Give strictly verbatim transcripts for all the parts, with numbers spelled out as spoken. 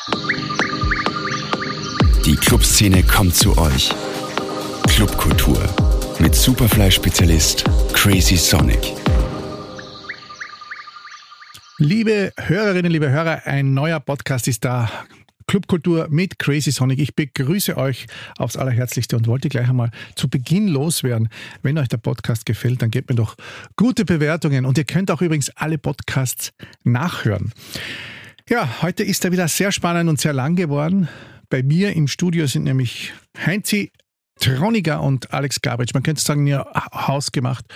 Die Clubszene kommt zu euch. Clubkultur mit Superfly-Spezialist Crazy Sonic. Liebe Hörerinnen, liebe Hörer, ein neuer Podcast ist da. Clubkultur mit Crazy Sonic. Ich begrüße euch aufs Allerherzlichste und wollte gleich einmal zu Beginn loswerden. Wenn euch der Podcast gefällt, dann gebt mir doch gute Bewertungen. Und ihr könnt auch übrigens alle Podcasts nachhören. Ja, heute ist er wieder sehr spannend und sehr lang geworden. Bei mir im Studio sind nämlich Heinzi Troniger und Alex Gabritsch. Man könnte sagen, ja, hausgemacht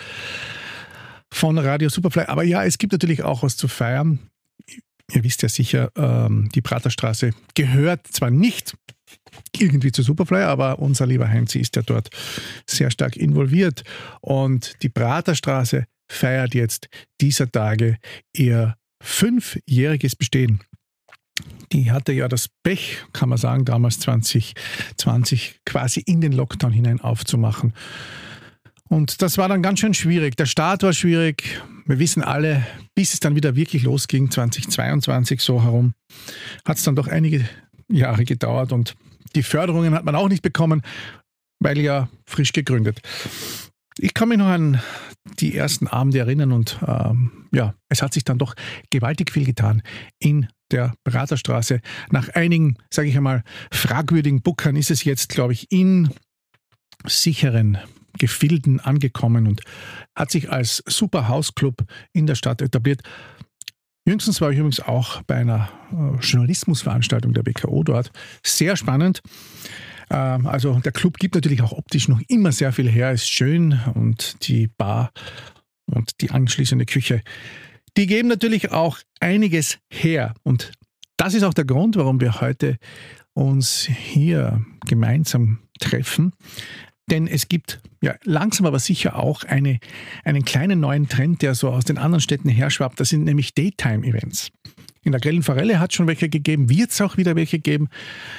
von Radio Superfly. Aber ja, es gibt natürlich auch was zu feiern. Ihr wisst ja sicher, ähm, die Praterstraße gehört zwar nicht irgendwie zu Superfly, aber unser lieber Heinzi ist ja dort sehr stark involviert. Und die Praterstraße feiert jetzt dieser Tage ihr fünfjähriges Bestehen. Die hatte ja das Pech, kann man sagen, damals zwanzig zwanzig quasi in den Lockdown hinein aufzumachen. Und das war dann ganz schön schwierig. Der Start war schwierig. Wir wissen alle, bis es dann wieder wirklich losging, zwanzig zweiundzwanzig so herum, hat es dann doch einige Jahre gedauert. Und die Förderungen hat man auch nicht bekommen, weil ja frisch gegründet. Ich kann mich noch an die ersten Abende erinnern und ähm, ja, es hat sich dann doch gewaltig viel getan in der Praterstraße. Nach einigen, sage ich einmal, fragwürdigen Bookern ist es jetzt, glaube ich, in sicheren Gefilden angekommen und hat sich als super Hausclub in der Stadt etabliert. Jüngstens war ich übrigens auch bei einer äh, Journalismusveranstaltung der W K O dort. Sehr spannend. Ähm, also der Club gibt natürlich auch optisch noch immer sehr viel her, ist schön und die Bar und die anschließende Küche, die geben natürlich auch einiges her. Und das ist auch der Grund, warum wir heute uns hier gemeinsam treffen. Denn es gibt ja langsam aber sicher auch eine, einen kleinen neuen Trend, der so aus den anderen Städten herschwappt. Das sind nämlich Daytime-Events. In der Grellen Forelle hat es schon welche gegeben, wird es auch wieder welche geben.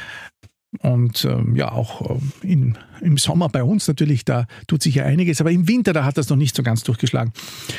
Und ähm, ja, auch ähm, in, im Sommer bei uns natürlich, da tut sich ja einiges. Aber im Winter, da hat das noch nicht so ganz durchgeschlagen.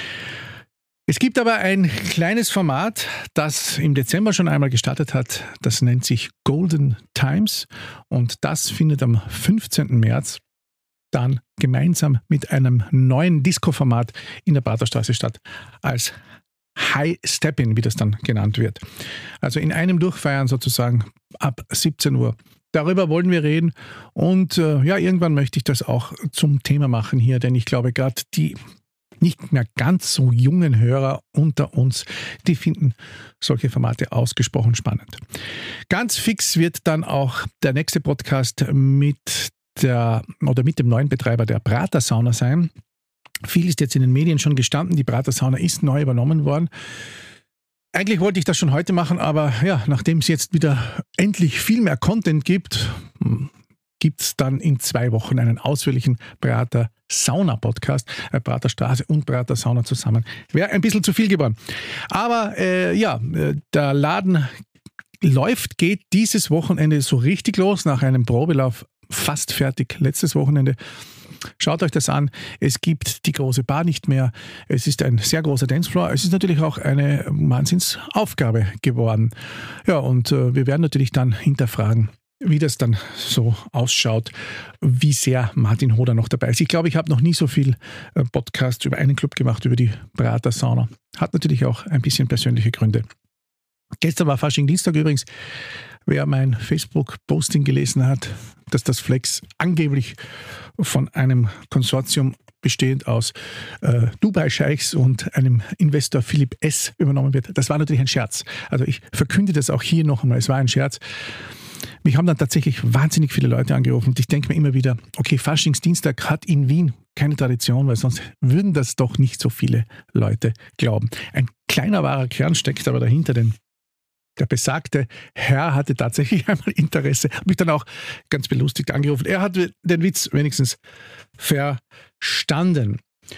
Es gibt aber ein kleines Format, das im Dezember schon einmal gestartet hat. Das nennt sich Golden Times. Und das findet am fünfzehnten März dann gemeinsam mit einem neuen Disco-Format in der Praterstraße statt, als High Step-In, wie das dann genannt wird. Also in einem Durchfeiern sozusagen ab siebzehn Uhr. Darüber wollen wir reden und äh, ja, irgendwann möchte ich das auch zum Thema machen hier, denn ich glaube gerade die nicht mehr ganz so jungen Hörer unter uns, die finden solche Formate ausgesprochen spannend. Ganz fix wird dann auch der nächste Podcast mit Der, oder mit dem neuen Betreiber der Prater-Sauna sein. Viel ist jetzt in den Medien schon gestanden, die Prater-Sauna ist neu übernommen worden. Eigentlich wollte ich das schon heute machen, aber ja, nachdem es jetzt wieder endlich viel mehr Content gibt, gibt es dann in zwei Wochen einen ausführlichen Prater-Sauna-Podcast, äh, Praterstraße und Prater-Sauna zusammen. Wäre ein bisschen zu viel geworden. Aber äh, ja, der Laden läuft, geht dieses Wochenende so richtig los nach einem Probelauf. Fast fertig letztes Wochenende. Schaut euch das an. Es gibt die große Bar nicht mehr. Es ist ein sehr großer Dancefloor. Es ist natürlich auch eine Wahnsinnsaufgabe geworden. Ja, und äh, wir werden natürlich dann hinterfragen, wie das dann so ausschaut, wie sehr Martin Hoder noch dabei ist. Ich glaube, ich habe noch nie so viel äh, Podcasts über einen Club gemacht, über die Prater Sauna. Hat natürlich auch ein bisschen persönliche Gründe. Gestern war Fasching-Dienstag übrigens. Wer mein Facebook-Posting gelesen hat, dass das Flex angeblich von einem Konsortium bestehend aus äh, Dubai-Scheichs und einem Investor Philipp S. übernommen wird, das war natürlich ein Scherz. Also ich verkünde das auch hier noch einmal, es war ein Scherz. Mich haben dann tatsächlich wahnsinnig viele Leute angerufen und ich denke mir immer wieder, okay, Faschingsdienstag hat in Wien keine Tradition, weil sonst würden das doch nicht so viele Leute glauben. Ein kleiner wahrer Kern steckt aber dahinter, denn der besagte Herr hatte tatsächlich einmal Interesse, hat mich dann auch ganz belustigt angerufen. Er hat den Witz wenigstens verstanden.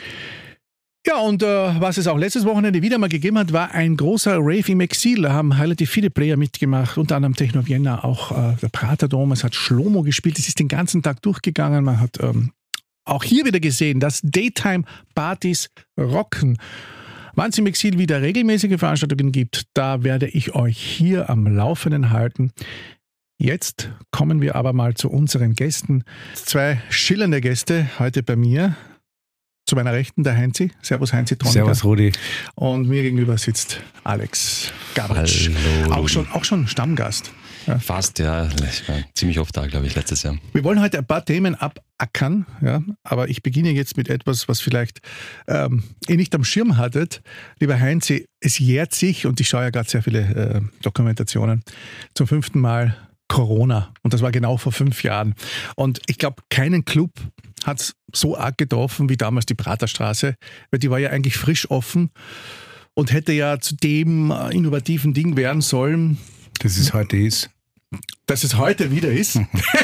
Ja, und äh, was es auch letztes Wochenende wieder mal gegeben hat, war ein großer Rave im Exil. Da haben relativ viele Player mitgemacht, unter anderem Techno Vienna, auch äh, der Praterdom. Es hat Schlomo gespielt, es ist den ganzen Tag durchgegangen. Man hat ähm, auch hier wieder gesehen, dass Daytime-Partys rocken. Wann es im Exil wieder regelmäßige Veranstaltungen gibt, da werde ich euch hier am Laufenden halten. Jetzt kommen wir aber mal zu unseren Gästen. Zwei schillernde Gäste heute bei mir. Zu meiner Rechten der Heinzi. Servus Heinzi Tronika. Servus Rudi. Und mir gegenüber sitzt Alex Gabritsch. Hallo. Auch schon, auch schon Stammgast. Ja. Fast, ja. Ich war ziemlich oft da, glaube ich, letztes Jahr. Wir wollen heute ein paar Themen abackern, ja, aber ich beginne jetzt mit etwas, was vielleicht ähm, ihr nicht am Schirm hattet. Lieber Heinzi, es jährt sich, und ich schaue ja gerade sehr viele äh, Dokumentationen, zum fünften Mal Corona. Und das war genau vor fünf Jahren. Und ich glaube, keinen Club hat es so arg getroffen wie damals die Praterstraße, weil die war ja eigentlich frisch offen und hätte ja zu dem innovativen Ding werden sollen, das es heute ist. Dass es heute wieder ist.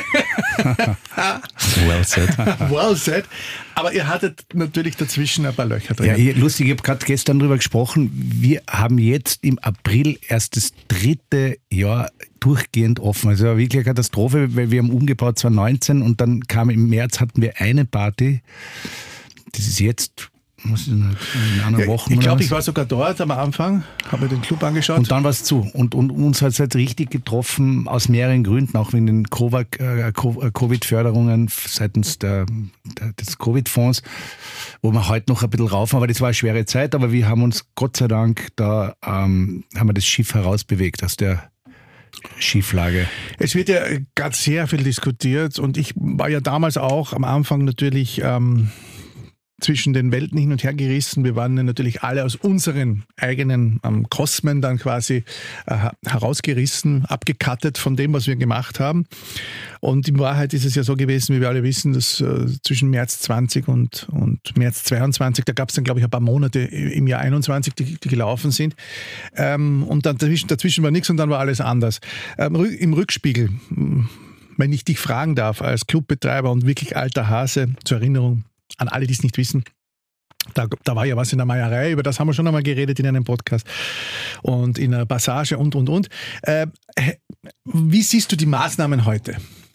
Well said. Well said. Aber ihr hattet natürlich dazwischen ein paar Löcher drin. Ja, ich, lustig, ich habe gerade gestern darüber gesprochen. Wir haben jetzt im April erst das dritte Jahr durchgehend offen. Also wirklich eine Katastrophe, weil wir haben umgebaut zwanzig neunzehn und dann kam im März hatten wir eine Party. Das ist jetzt... Muss ich in einer Woche. Ja, ich glaube, ich war sogar dort am Anfang, habe mir den Club angeschaut. Und dann war es zu. Und, und uns hat es halt richtig getroffen, aus mehreren Gründen, auch wegen den Covid-Förderungen seitens der, der, des Covid-Fonds, wo wir heute noch ein bisschen rauf, aber das war eine schwere Zeit, aber wir haben uns Gott sei Dank, da ähm, haben wir das Schiff herausbewegt aus der Schieflage. Es wird ja gerade sehr viel diskutiert und ich war ja damals auch am Anfang natürlich... Ähm, zwischen den Welten hin und her gerissen. Wir waren ja natürlich alle aus unseren eigenen ähm, Kosmen dann quasi äh, herausgerissen, abgekattet von dem, was wir gemacht haben. Und in Wahrheit ist es ja so gewesen, wie wir alle wissen, dass äh, zwischen März zwanzig und, und März zweiundzwanzig, da gab es dann, glaube ich, ein paar Monate im Jahr einundzwanzig, die, die gelaufen sind. Ähm, und dann dazwischen, dazwischen war nichts und dann war alles anders. Ähm, im Rückspiegel, wenn ich dich fragen darf, als Clubbetreiber und wirklich alter Hase, zur Erinnerung, an alle, die es nicht wissen, da, da war ja was in der Meierei, über das haben wir schon einmal geredet in einem Podcast und in einer Passage und, und, und. Äh, wie siehst du die Maßnahmen heute?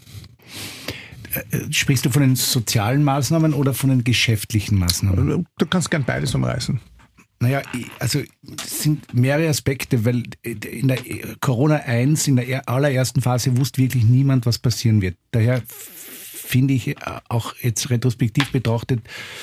Sprichst du von den sozialen Maßnahmen oder von den geschäftlichen Maßnahmen? Du kannst gern beides umreißen. Naja, also es sind mehrere Aspekte, weil in der Corona eins, in der allerersten Phase wusste wirklich niemand, was passieren wird. Daher finde ich auch jetzt retrospektiv betrachtet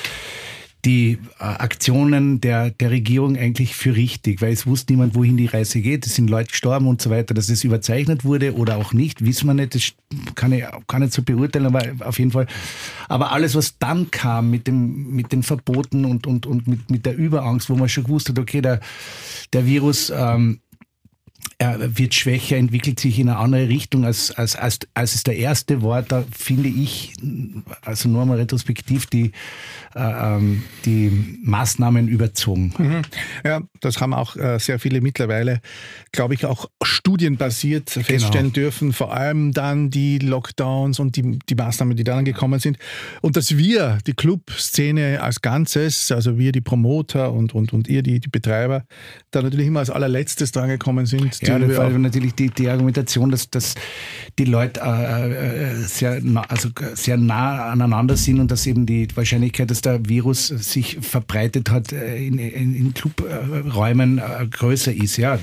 die Aktionen der, der Regierung eigentlich für richtig, weil es wusste niemand, wohin die Reise geht. Es sind Leute gestorben und so weiter. Dass es überzeichnet wurde oder auch nicht, wissen wir nicht. Das kann ich gar nicht so beurteilen, aber auf jeden Fall. Aber alles, was dann kam mit dem, mit den Verboten und, und, und mit, mit der Überangst, wo man schon gewusst hat, okay, der, der Virus, ähm, er wird schwächer, entwickelt sich in eine andere Richtung, als, als, als, als es der erste war. Da finde ich, also nur mal retrospektiv, die, äh, die Maßnahmen überzogen. Mhm. Ja, das haben auch äh, sehr viele mittlerweile, glaube ich, auch studienbasiert feststellen genau. dürfen. Vor allem dann die Lockdowns und die, die Maßnahmen, die dann gekommen sind. Und dass wir, die Clubszene als Ganzes, also wir, die Promoter und, und, und ihr, die, die Betreiber, da natürlich immer als allerletztes dran gekommen sind. Ja, das war natürlich die, die Argumentation, dass, dass die Leute äh, sehr, nah, also sehr nah aneinander sind und dass eben die Wahrscheinlichkeit, dass der Virus sich verbreitet hat in, in, in Clubräumen äh, größer ist. Ja,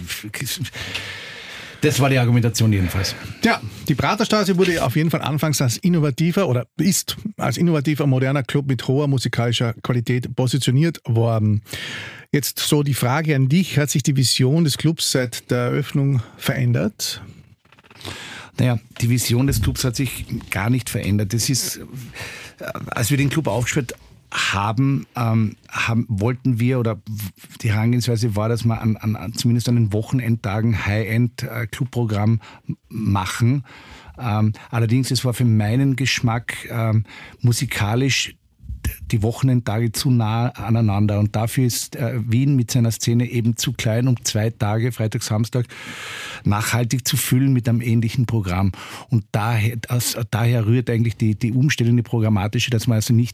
das war die Argumentation jedenfalls. Ja, die Praterstraße wurde auf jeden Fall anfangs als innovativer oder ist als innovativer, moderner Club mit hoher musikalischer Qualität positioniert worden. Jetzt so die Frage an dich, hat sich die Vision des Clubs seit der Eröffnung verändert? Naja, die Vision des Clubs hat sich gar nicht verändert. Das ist, als wir den Club aufgestellt haben, ähm, haben, wollten wir, oder die Herangehensweise war, dass wir an, an, zumindest an den Wochenendtagen High-End-Clubprogramm machen. Ähm, allerdings, es war für meinen Geschmack ähm, musikalisch die Wochenendtage zu nah aneinander und dafür ist äh, Wien mit seiner Szene eben zu klein, um zwei Tage, Freitag, Samstag, nachhaltig zu füllen mit einem ähnlichen Programm. Und daher, aus, daher rührt eigentlich die, die Umstellung, die programmatische, dass man also nicht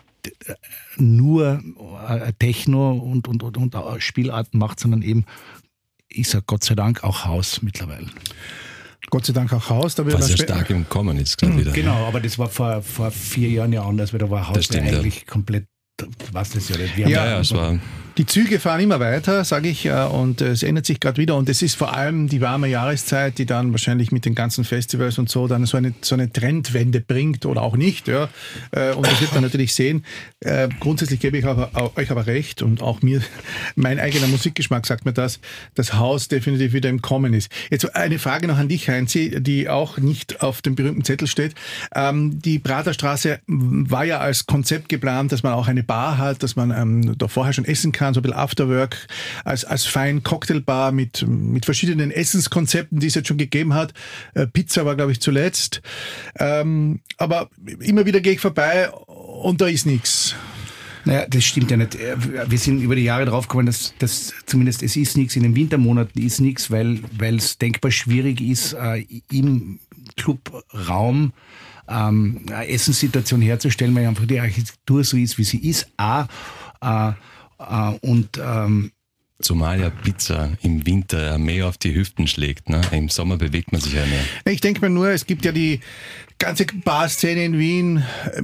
nur äh, Techno und, und, und, und Spielarten macht, sondern eben, ich sage Gott sei Dank, auch Haus mittlerweile. Gott sei Dank auch Haus. Da was ja stark im Kommen ist gerade wieder. Genau, aber das war vor, vor vier Jahren ja anders, weil da war Haus ja eigentlich ja. komplett, was das ja nicht. Wir ja, ja, es war Die Züge fahren immer weiter, sage ich, und es ändert sich gerade wieder. Und es ist vor allem die warme Jahreszeit, die dann wahrscheinlich mit den ganzen Festivals und so dann so eine, so eine Trendwende bringt oder auch nicht. Ja. Und das wird man natürlich sehen. Grundsätzlich gebe ich euch aber recht und auch mir, mein eigener Musikgeschmack sagt mir das, das Haus definitiv wieder im Kommen ist. Jetzt eine Frage noch an dich, Heinzi, die auch nicht auf dem berühmten Zettel steht. Die Praterstraße war ja als Konzept geplant, dass man auch eine Bar hat, dass man ähm, da vorher schon essen kann, so ein bisschen Afterwork, als, als fein Cocktailbar mit, mit verschiedenen Essenskonzepten, die es jetzt schon gegeben hat. Äh, Pizza war, glaube ich, zuletzt. Ähm, aber immer wieder gehe ich vorbei und da ist nichts. Naja, das stimmt ja nicht. Wir sind über die Jahre draufgekommen, dass, dass zumindest es ist nichts, in den Wintermonaten ist nichts, weil weil es denkbar schwierig ist, äh, im Clubraum ähm, eine Essenssituation herzustellen, weil einfach die Architektur so ist, wie sie ist. A, äh, äh, und ähm, Zumal ja Pizza im Winter mehr auf die Hüften schlägt. Ne? Im Sommer bewegt man sich ja mehr. Ich denke mir nur, es gibt ja die ganze Barszene in Wien,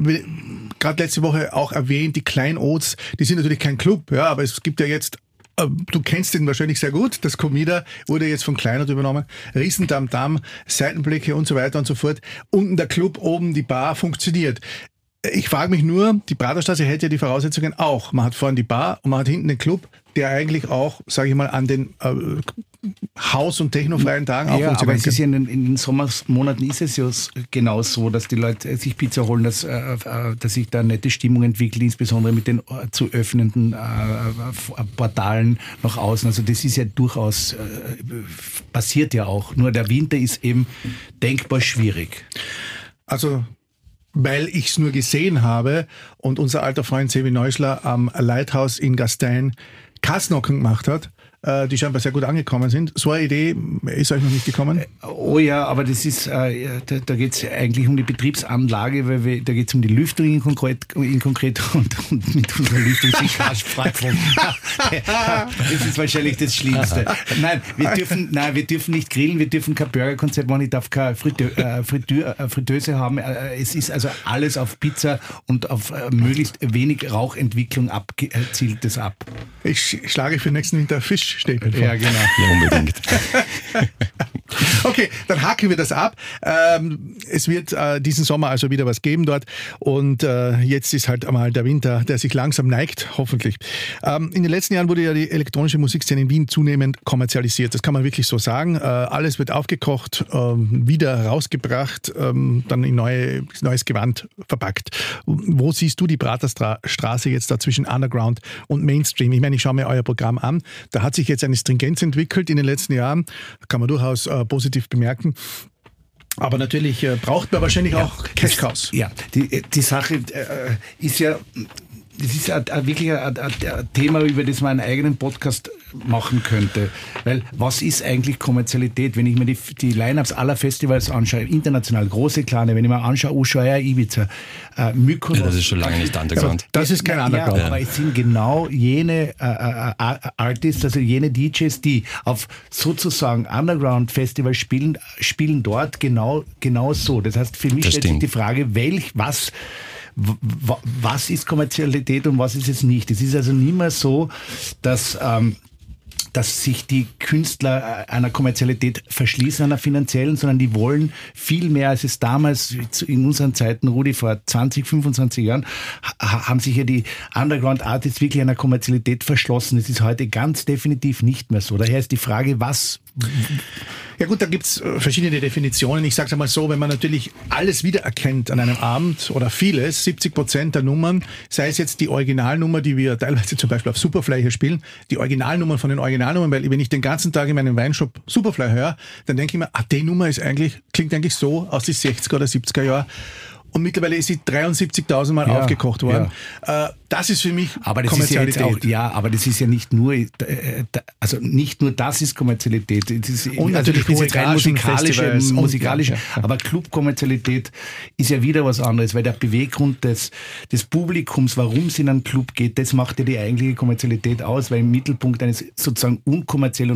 gerade letzte Woche auch erwähnt, die Kleinods, die sind natürlich kein Club, ja, aber es gibt ja jetzt, du kennst den wahrscheinlich sehr gut, das Comida wurde jetzt von Kleinod übernommen, Riesendamm-Damm, Seitenblicke und so weiter und so fort. Unten der Club, oben die Bar funktioniert. Ich frage mich nur, die Praterstraße hätte ja die Voraussetzungen auch. Man hat vorne die Bar und man hat hinten den Club, der eigentlich auch, sage ich mal, an den äh, Haus- und technofreien Tagen auch ja, funktioniert. Aber es ist ja in, in den Sommermonaten ist es ja genau so, dass die Leute sich Pizza holen, dass, äh, dass sich da eine nette Stimmung entwickelt, insbesondere mit den äh, zu öffnenden äh, Portalen nach außen. Also das ist ja durchaus, äh, passiert ja auch. Nur der Winter ist eben denkbar schwierig. Also weil ich es nur gesehen habe und unser alter Freund Sebi Neusler am Lighthouse in Gastein Kassnocken gemacht hat, äh, die scheinbar sehr gut angekommen sind. So eine Idee ist euch noch nicht gekommen? Oh ja, aber das ist, äh, da, da geht es eigentlich um die Betriebsanlage, weil wir, da geht es um die Lüftung in konkret, in konkret und, und mit unserer Lüftung sind Gasspreifen. Das ist wahrscheinlich das Schlimmste. Nein, wir dürfen, nein, wir dürfen nicht grillen, wir dürfen kein Burgerkonzept machen, ich darf keine Friteu, äh, Friteu, äh, Fritteuse haben. Äh, es ist also alles auf Pizza und auf äh, möglichst wenig Rauchentwicklung abzielt das ab. Ich schlage für nächsten Winter Fischstäbchen vor. Ja, genau. Ja, unbedingt. Okay, dann haken wir das ab. Ähm, es wird äh, diesen Sommer also wieder was geben dort und äh, jetzt ist halt einmal der Winter, der sich langsam neigt, hoffentlich. Ähm, in den letzten Jahren wurde ja die elektronische Musikszene in Wien zunehmend kommerzialisiert. Das kann man wirklich so sagen. Äh, alles wird aufgekocht, äh, wieder rausgebracht, äh, dann in neue, neues Gewand verpackt. Wo siehst du die Praterstraße jetzt da zwischen Underground und Mainstream? Ich meine, ich schaue mir euer Programm an. Da hat sich jetzt eine Stringenz entwickelt in den letzten Jahren. Kann man durchaus äh, positiv bemerken. Aber natürlich äh, braucht man wahrscheinlich ja, auch Cash Cows. Ja, die, die Sache äh, ist ja, das ist ein, ein, wirklich ein, ein Thema, über das man einen eigenen Podcast machen könnte. Weil was ist eigentlich Kommerzialität? Wenn ich mir die, die Line-Ups aller Festivals anschaue, international, große, kleine, wenn ich mir anschaue, Ushuaia, Ibiza, äh, Mykonos. Ja, das ist schon lange nicht Underground. Das ist kein Underground. Ja, aber es sind genau jene äh, äh, Artists, also jene D Js, die auf sozusagen Underground-Festivals spielen, spielen dort genau, genau so. Das heißt, für mich das stellt stimmt. sich die Frage, welch, was was ist Kommerzialität und was ist es nicht. Es ist also nie mehr so, dass ähm, dass sich die Künstler einer Kommerzialität verschließen, einer finanziellen, sondern die wollen viel mehr, als es damals in unseren Zeiten, Rudi, vor zwanzig, fünfundzwanzig Jahren, haben sich ja die Underground-Artists wirklich einer Kommerzialität verschlossen. Das ist heute ganz definitiv nicht mehr so. Daher ist die Frage, was... Ja gut, da gibt's verschiedene Definitionen. Ich sage es einmal so, wenn man natürlich alles wiedererkennt an einem Abend oder vieles, siebzig Prozent der Nummern, sei es jetzt die Originalnummer, die wir teilweise zum Beispiel auf Superfly hier spielen, die Originalnummern von den Originalnummern, weil wenn ich den ganzen Tag in meinem Weinshop Superfly höre, dann denke ich mir, ah, die Nummer ist eigentlich, klingt eigentlich so aus den sechziger oder siebziger Jahren. Und mittlerweile ist sie dreiundsiebzigtausend Mal ja, aufgekocht worden. Ja. Äh, das ist für mich aber das Kommerzialität. Ist ja, jetzt auch, ja, aber das ist ja nicht nur, also nicht nur das ist Kommerzialität. Das ist, und also natürlich diese rein musikalische, musikalische ja, ja. aber Clubkommerzialität ist ja wieder was anderes, weil der Beweggrund des, des Publikums, warum es in einen Club geht, das macht ja die eigentliche Kommerzialität aus, weil im Mittelpunkt eines sozusagen unkommerziellen oder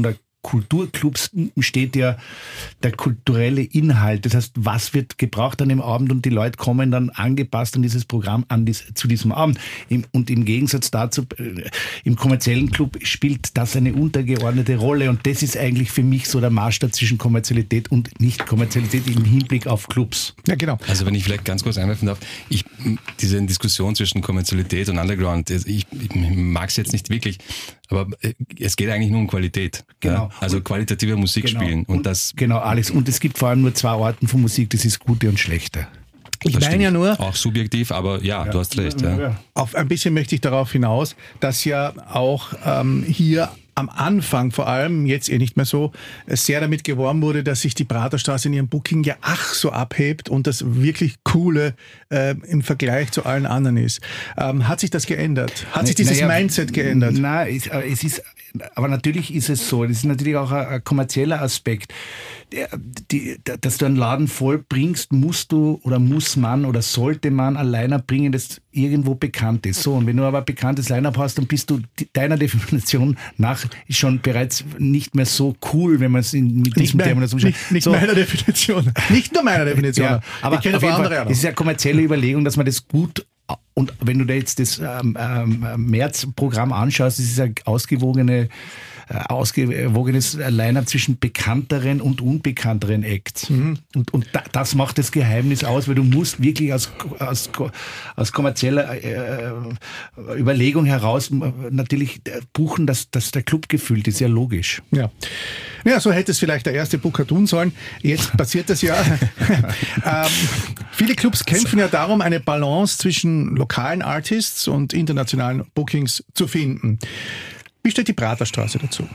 Kulturclubs steht ja der kulturelle Inhalt. Das heißt, was wird gebraucht an dem Abend und die Leute kommen dann angepasst an dieses Programm an dies, zu diesem Abend. Im, und im Gegensatz dazu, äh, im kommerziellen Club spielt das eine untergeordnete Rolle und das ist eigentlich für mich so der Maßstab zwischen Kommerzialität und Nicht-Kommerzialität im Hinblick auf Clubs. Ja, genau. Also wenn ich vielleicht ganz kurz einwerfen darf, ich, diese Diskussion zwischen Kommerzialität und Underground, ich, ich mag es jetzt nicht wirklich, aber es geht eigentlich nur um Qualität. Genau. Ja? Also qualitative Musik genau. spielen. Und, und das genau, Alex. Und es gibt vor allem nur zwei Arten von Musik, das ist gute und schlechte. Ich meine ja nur... Auch subjektiv, aber ja, ja. du hast recht. Ja. Ja. Auf ein bisschen möchte ich darauf hinaus, dass ja auch ähm, hier am Anfang vor allem, jetzt eh nicht mehr so, sehr damit geworben wurde, dass sich die Praterstraße in ihrem Booking ja ach so abhebt und das wirklich Coole äh, im Vergleich zu allen anderen ist. Ähm, hat sich das geändert? Hat sich dieses naja, Mindset geändert? Nein, es, es ist, aber natürlich ist es so. Das ist natürlich auch ein, ein kommerzieller Aspekt. Die, dass du einen Laden voll bringst, musst du oder muss man oder sollte man ein Line-Up bringen, das irgendwo bekannt ist. So, und wenn du aber ein bekanntes Line-Up hast, dann bist du deiner Definition nach schon bereits nicht mehr so cool, wenn man es in, mit diesem Terminus umschreibt. Nicht, nicht so. meiner Definition. Nicht nur meiner Definition. Ja, aber ich kenne auf andere. Fall, das ist ja eine kommerzielle Überlegung, dass man das gut. Und wenn du dir jetzt das ähm, ähm, März-Programm anschaust, das ist eine ausgewogene, äh, ausgewogenes Line-Up zwischen bekannteren und unbekannteren Acts. Mhm. Und, und da, das macht das Geheimnis aus, weil du musst wirklich aus, aus, aus kommerzieller äh, Überlegung heraus natürlich buchen, dass, dass der Club gefüllt ist, ja logisch. Ja. Ja, so hätte es vielleicht der erste Booker tun sollen. Jetzt passiert das ja. ähm, viele Clubs kämpfen ja darum, eine Balance zwischen lokalen Artists und internationalen Bookings zu finden. Wie steht die Praterstraße dazu?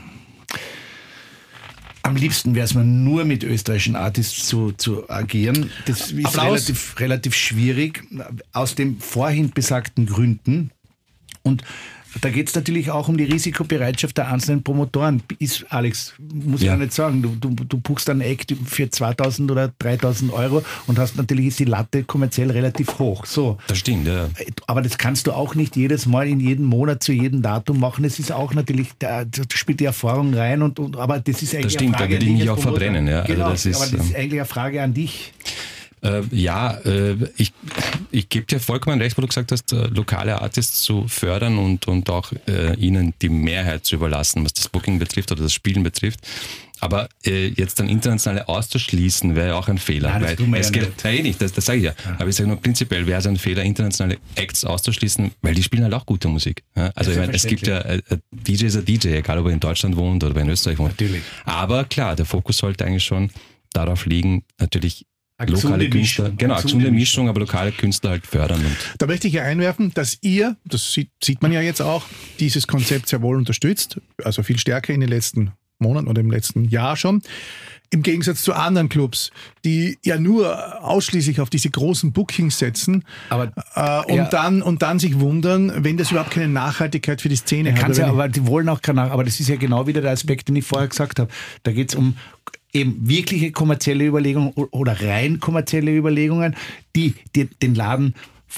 Am liebsten wäre es mir nur mit österreichischen Artists zu, zu agieren. Das ist relativ, relativ schwierig, aus den vorhin besagten Gründen. Und da geht es natürlich auch um die Risikobereitschaft der einzelnen Promotoren. Ist, Alex, muss ja. ich auch nicht sagen, du, du, du buchst einen Act für zweitausend oder dreitausend Euro und hast natürlich ist die Latte kommerziell relativ hoch. So. Das stimmt, ja. Aber das kannst du auch nicht jedes Mal in jedem Monat zu jedem Datum machen. Das ist auch natürlich, da spielt die Erfahrung rein. Und, und, aber das ist eigentlich das stimmt, eine Frage da würde ich mich auch verbrennen. Ja. Genau, also das ist, aber das ist eigentlich eine Frage an dich. Äh, ja, äh, ich, ich gebe dir vollkommen recht, wo du gesagt hast, äh, lokale Artists zu fördern und, und auch äh, ihnen die Mehrheit zu überlassen, was das Booking betrifft oder das Spielen betrifft. Aber äh, jetzt dann internationale auszuschließen, wäre ja auch ein Fehler. Nein, das weil tun wir es ja geht, nicht. Nein, nicht, das, das sage ich ja. ja. Aber ich sage nur, prinzipiell wäre es ein Fehler, internationale Acts auszuschließen, weil die spielen halt auch gute Musik. Ja? Also ich meine, es gibt ja, äh, D J ist ein D J, egal ob er in Deutschland wohnt oder in Österreich wohnt. Natürlich. Aber klar, der Fokus sollte eigentlich schon darauf liegen, natürlich lokale Künstler, Mischung. genau, gesunde Mischung, aber lokale Künstler halt fördern. Und da möchte ich ja einwerfen, dass ihr, das sieht, sieht man ja jetzt auch, dieses Konzept sehr wohl unterstützt, also viel stärker in den letzten Monaten oder im letzten Jahr schon. Im Gegensatz zu anderen Clubs, die ja nur ausschließlich auf diese großen Bookings setzen aber, äh, und, ja. dann, und dann sich wundern, wenn das überhaupt keine Nachhaltigkeit für die Szene hat. Ja, aber die wollen auch keine, aber das ist ja genau wieder der Aspekt, den ich vorher gesagt habe. Da geht es um eben wirkliche kommerzielle Überlegungen oder rein kommerzielle Überlegungen, die, die den Laden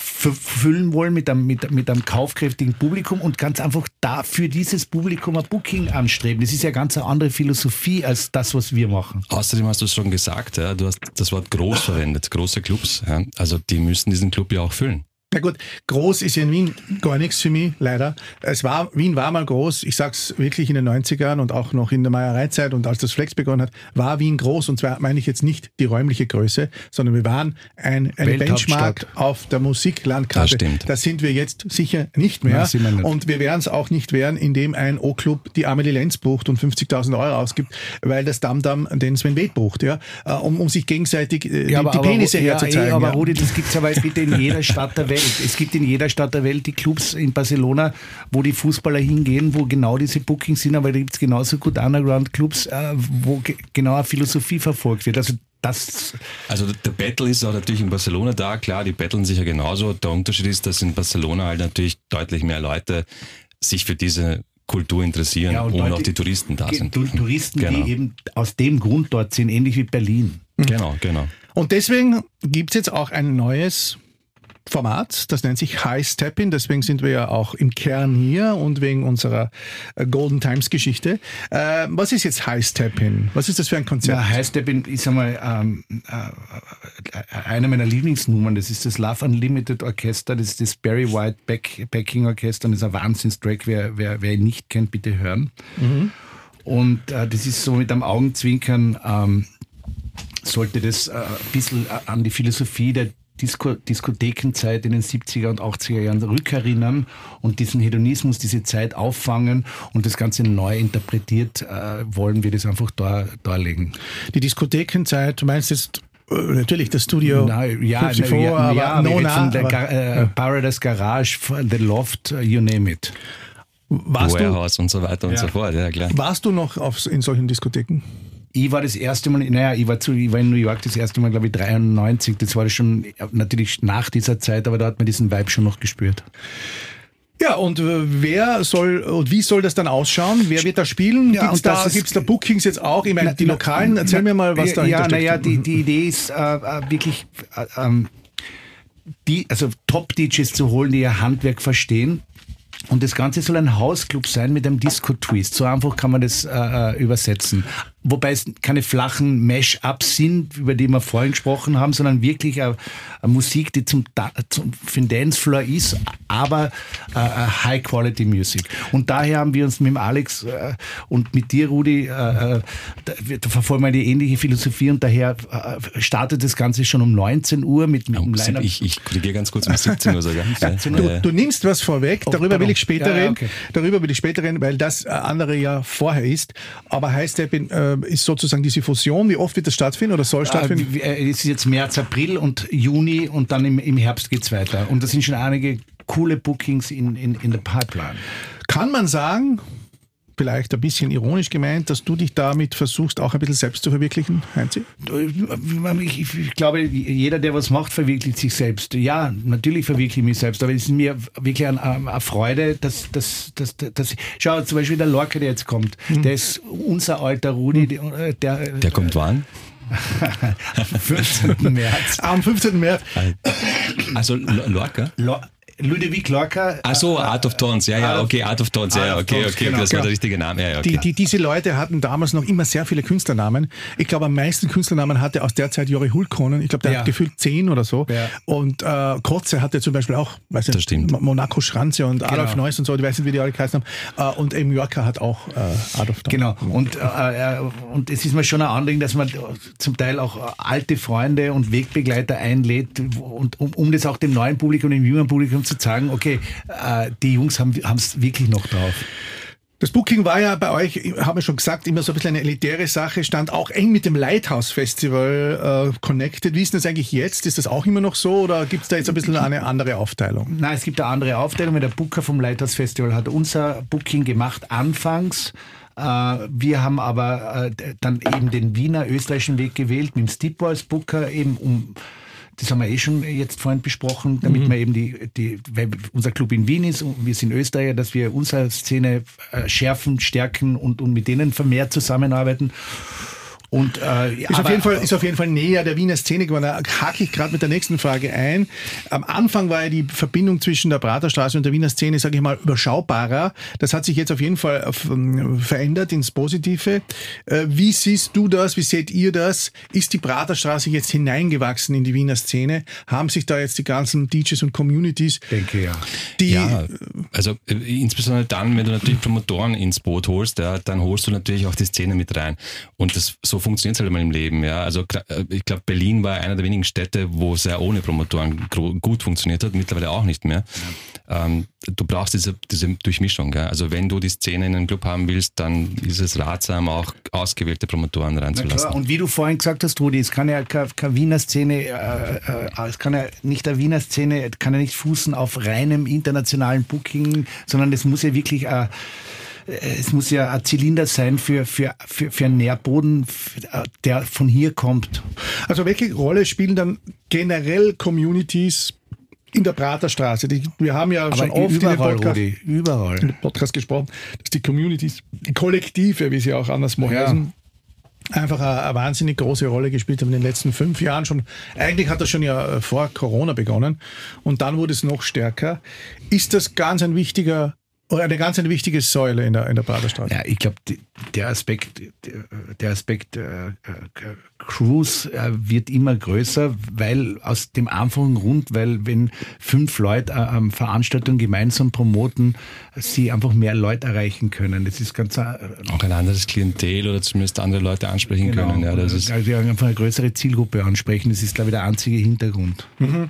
füllen wollen mit einem, mit, mit einem kaufkräftigen Publikum und ganz einfach da für dieses Publikum ein Booking anstreben. Das ist ja ganz eine andere Philosophie als das, was wir machen. Außerdem hast du es schon gesagt, ja, du hast das Wort groß verwendet, große Clubs. Ja, also die müssen diesen Club ja auch füllen. Na gut, groß ist in Wien gar nichts für mich, leider. Es war, Wien war mal groß, ich sag's wirklich in den neunzigern und auch noch in der Meiereizeit und als das Flex begonnen hat, war Wien groß und zwar meine ich jetzt nicht die räumliche Größe, sondern wir waren ein, ein Benchmark auf der Musiklandkarte. Das stimmt. Das sind wir jetzt sicher nicht mehr Nein, nicht. Und wir werden es auch nicht werden, indem ein O-Club die Amelie Lenz bucht und fünfzigtausend Euro ausgibt, weil das Dam-Dam den Sven Weth bucht, ja, um, um sich gegenseitig äh, ja, die, aber, die Penisse aber, herzuzeigen. Ja, aber ja. Rudi, das gibt's aber bitte in jeder Stadt der Welt. Es gibt in jeder Stadt der Welt die Clubs in Barcelona, wo die Fußballer hingehen, wo genau diese Bookings sind, aber da gibt es genauso gut Underground-Clubs, wo ge- genau eine Philosophie verfolgt wird. Also das Also der Battle ist auch natürlich in Barcelona da, klar, die battlen sich ja genauso. Der Unterschied ist, dass in Barcelona halt natürlich deutlich mehr Leute sich für diese Kultur interessieren, ja, und, und Leute, auch die Touristen da sind. Touristen, genau. die eben aus dem Grund dort sind, ähnlich wie Berlin. Genau, genau. Und deswegen gibt es jetzt auch ein neues Format, das nennt sich High Step-In, deswegen sind wir ja auch im Kern hier und wegen unserer Golden Times Geschichte. Äh, was ist jetzt High Step-In? Was ist das für ein Konzept? Ja, High Step-In ist einmal ähm, äh, eine meiner Lieblingsnummern, das ist das Love Unlimited Orchester, das ist das Barry White Back, Backing Orchester und das ist ein Wahnsinnstrack, wer, wer, wer ihn nicht kennt, bitte hören. Mhm. Und äh, das ist so mit einem Augenzwinkern, ähm, sollte das äh, ein bisschen an die Philosophie der Disko- Diskothekenzeit in den siebziger und achtziger Jahren rückerinnern und diesen Hedonismus, diese Zeit auffangen und das Ganze neu interpretiert, äh, wollen wir das einfach da, darlegen. Die Diskothekenzeit, du meinst jetzt äh, natürlich das Studio na, ja, fünfundfünfzig, na, ja, aber ja, no, wir na, der aber, Gar- äh, ja. Paradise Garage, The Loft, you name it. Warst du, Warehouse und so weiter und Ja. so fort, ja klar. warst du noch auf, in solchen Diskotheken? Ich war das erste Mal, naja, ich war, zu, ich war in New York das erste Mal, glaube ich, dreiundneunzig. Das war das schon natürlich nach dieser Zeit, aber da hat man diesen Vibe schon noch gespürt. Ja, und äh, wer soll und wie soll das dann ausschauen? Wer wird da spielen? Ja, Gibt's und das da, ist- gibt's da Bookings jetzt auch? Ich meine, Na, die na, Lokalen, erzähl na, mir mal, was ja, dahinter Ja, steckt. naja, die, die Idee ist äh, äh, wirklich, äh, ähm, die, also Top-D Js zu holen, die ihr Handwerk verstehen. Und das Ganze soll ein Hausclub sein mit einem Disco-Twist. So einfach kann man das äh, übersetzen. Wobei es keine flachen Mash-Ups sind, über die wir vorhin gesprochen haben, sondern wirklich eine, eine Musik, die zum, zum für den Dancefloor ist, aber äh, High-Quality-Music. Und daher haben wir uns mit dem Alex äh, und mit dir, Rudi, äh, da, da verfolgen wir die ähnliche Philosophie und daher äh, startet das Ganze schon um neunzehn Uhr mit, mit Um dem sieb- Line-Up. ich, ich korrigiere ganz kurz, um siebzehn Uhr sogar. siebzehn Du, Uhr. Ja. du nimmst was vorweg, Oh, darüber will pardon. ich später Ja, ja, reden. okay. Darüber will ich später reden, weil das andere ja vorher ist. Aber High Step-In äh, ist sozusagen diese Fusion. Wie oft wird das stattfinden oder soll stattfinden? Äh, Es ist jetzt März, April und Juni und dann im, im Herbst geht's weiter. Und da sind schon einige coole Bookings in, in, in der Pipeline. Kann man sagen, vielleicht ein bisschen ironisch gemeint, dass du dich damit versuchst, auch ein bisschen selbst zu verwirklichen, Heinzi? Ich, ich, ich glaube, jeder, der was macht, verwirklicht sich selbst. Ja, natürlich verwirkliche ich mich selbst, aber es ist mir wirklich eine, eine Freude, dass, dass, dass, dass schau, zum Beispiel der Lorca, der jetzt kommt, mhm. der ist unser alter Rudi, der, der, Der kommt wann? fünfzehnten März. Am fünfzehnten März. Also L- Lorca? Lo- Ludovic Lorca. Ach so, Art of Tones, ja, ja, Art of- okay, Art of Tones, ja, Art of okay, Tones, okay, genau, das war genau. der richtige Name, ja, ja, okay. Die, die, diese Leute hatten damals noch immer sehr viele Künstlernamen. Ich glaube, am meisten Künstlernamen hatte aus der Zeit Jori Hulkonen. Ich glaube, der Ja. hat gefühlt zehn oder so. Ja. Und äh, Kotze hatte zum Beispiel auch, weiß nicht, Das stimmt. Mo- Monaco Schranze und Adolf Genau. Neuss und so, ich weiß nicht, wie die alle geheißen haben. Äh, und eben Yorker hat auch äh, Adolf Neuss. Genau, und, äh, äh, und es ist mir schon ein Anliegen, dass man zum Teil auch alte Freunde und Wegbegleiter einlädt, und, um, um das auch dem neuen Publikum, dem jüngeren Publikum zu sagen, okay, äh, die Jungs haben es wirklich noch drauf. Das Booking war ja bei euch, haben wir schon gesagt, immer so ein bisschen eine elitäre Sache, stand auch eng mit dem Lighthouse Festival äh, connected. Wie ist das eigentlich jetzt? Ist das auch immer noch so oder gibt es da jetzt ein bisschen eine andere Aufteilung? Nein, es gibt eine andere Aufteilung. Der Booker vom Lighthouse Festival hat unser Booking gemacht anfangs. Äh, wir haben aber äh, dann eben den Wiener österreichischen Weg gewählt mit dem Steepo als Booker, eben um, das haben wir eh schon jetzt vorhin besprochen, damit mhm. wir eben die, die, weil unser Club in Wien ist und wir sind Österreicher, dass wir unsere Szene äh, schärfen, stärken und, und mit denen vermehrt zusammenarbeiten. Und, äh, ist, auf jeden Fall, ist auf jeden Fall näher der Wiener Szene geworden. Da hake ich gerade mit der nächsten Frage ein. Am Anfang war ja die Verbindung zwischen der Praterstraße und der Wiener Szene, sage ich mal, überschaubarer. Das hat sich jetzt auf jeden Fall verändert ins Positive. Wie siehst du das? Wie seht ihr das? Ist die Praterstraße jetzt hineingewachsen in die Wiener Szene? Haben sich da jetzt die ganzen D Js und Communities, denke ja, die ja, also äh, insbesondere dann, wenn du natürlich Promotoren ins Boot holst, ja, dann holst du natürlich auch die Szene mit rein. Und das so funktioniert es halt immer im Leben. Ja. Also ich glaube, Berlin war einer der wenigen Städte, wo es ja ohne Promotoren gut funktioniert hat, mittlerweile auch nicht mehr. Ja. Ähm, du brauchst diese, diese Durchmischung. Ja. Also wenn du die Szene in einem Club haben willst, dann ist es ratsam, auch ausgewählte Promotoren reinzulassen. Na klar. Und wie du vorhin gesagt hast, Rudi, es kann ja keine, keine Wiener Szene, äh, äh, es kann ja nicht der Wiener Szene, kann ja nicht fußen auf reinem internationalen Booking, sondern es muss ja wirklich äh, es muss ja ein Zylinder sein für, für, für, für einen Nährboden, der von hier kommt. Also welche Rolle spielen dann generell Communities in der Praterstraße? Die, wir haben ja Aber schon oft überall, in dem Podcast, Rudi, überall. in dem Podcast gesprochen, dass die Communities, die Kollektive, wie sie auch anderswo Ja. heißen, einfach eine, eine wahnsinnig große Rolle gespielt hat in den letzten fünf Jahren schon. Eigentlich hat das schon ja vor Corona begonnen und dann wurde es noch stärker. Ist das ganz ein wichtiger oder eine ganz eine wichtige Säule in der, in der Praterstraße? Ja, ich glaube, der Aspekt, der Aspekt äh, Cruise äh, wird immer größer, weil aus dem einfachen Grund, weil wenn fünf Leute eine äh, Veranstaltung gemeinsam promoten, sie einfach mehr Leute erreichen können. Das ist ganz... Äh, auch ein anderes Klientel oder zumindest andere Leute ansprechen genau, können. Ja, das ist also einfach eine größere Zielgruppe ansprechen. Das ist, glaube ich, der einzige Hintergrund. Mhm.